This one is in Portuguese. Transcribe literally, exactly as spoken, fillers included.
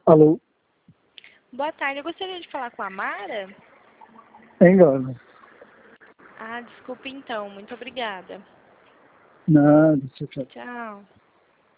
Alô? Boa tarde, eu gostaria de falar com a Mara. Engana. Ah, desculpe então, muito obrigada. Nada, tchau, tchau. Tchau.